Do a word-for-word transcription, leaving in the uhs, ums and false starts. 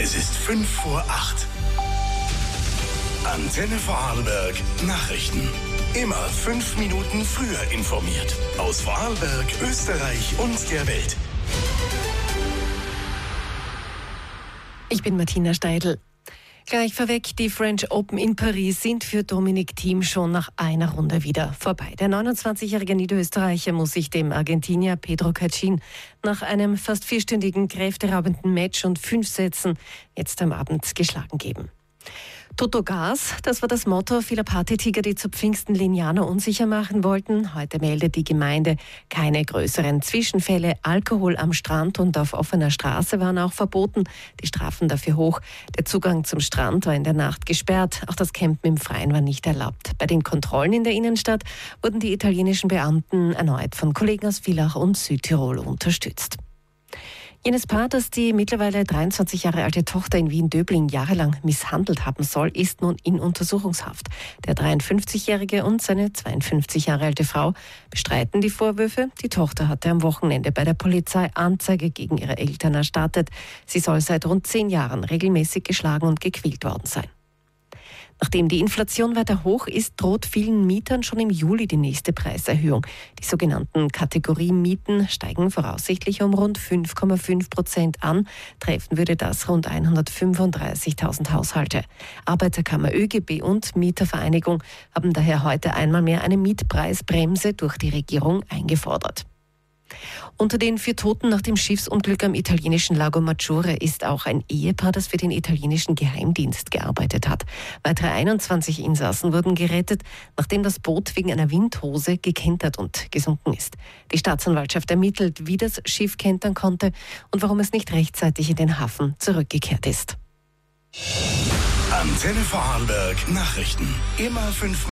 Es ist fünf vor acht. Antenne Vorarlberg Nachrichten. Immer fünf Minuten früher informiert. Aus Vorarlberg, Österreich und der Welt. Ich bin Martina Steidl. Gleich vorweg, die French Open in Paris sind für Dominic Thiem schon nach einer Runde wieder vorbei. Der neunundzwanzigjährige Niederösterreicher muss sich dem Argentinier Pedro Cachin nach einem fast vierstündigen kräfteraubenden Match und fünf Sätzen jetzt am Abend geschlagen geben. Toto Gas, das war das Motto vieler Partytiger, die zu Pfingsten Lignano unsicher machen wollten. Heute meldet die Gemeinde keine größeren Zwischenfälle. Alkohol am Strand und auf offener Straße waren auch verboten. Die Strafen dafür hoch. Der Zugang zum Strand war in der Nacht gesperrt. Auch das Campen im Freien war nicht erlaubt. Bei den Kontrollen in der Innenstadt wurden die italienischen Beamten erneut von Kollegen aus Villach und Südtirol unterstützt. Jenes Paar, das die mittlerweile dreiundzwanzig Jahre alte Tochter in Wien-Döbling jahrelang misshandelt haben soll, ist nun in Untersuchungshaft. Der dreiundfünfzigjährige und seine zweiundfünfzig Jahre alte Frau bestreiten die Vorwürfe. Die Tochter hatte am Wochenende bei der Polizei Anzeige gegen ihre Eltern erstattet. Sie soll seit rund zehn Jahren regelmäßig geschlagen und gequält worden sein. Nachdem die Inflation weiter hoch ist, droht vielen Mietern schon im Juli die nächste Preiserhöhung. Die sogenannten Kategoriemieten steigen voraussichtlich um rund fünf Komma fünf Prozent an. Treffen würde das rund hundertfünfunddreißigtausend Haushalte. Arbeiterkammer, ÖGB und Mietervereinigung haben daher heute einmal mehr eine Mietpreisbremse durch die Regierung eingefordert. Unter den vier Toten nach dem Schiffsunglück am italienischen Lago Maggiore ist auch ein Ehepaar, das für den italienischen Geheimdienst gearbeitet hat. Weitere einundzwanzig Insassen wurden gerettet, nachdem das Boot wegen einer Windhose gekentert und gesunken ist. Die Staatsanwaltschaft ermittelt, wie das Schiff kentern konnte und warum es nicht rechtzeitig in den Hafen zurückgekehrt ist. Antenne Vorarlberg Nachrichten. Immer fünf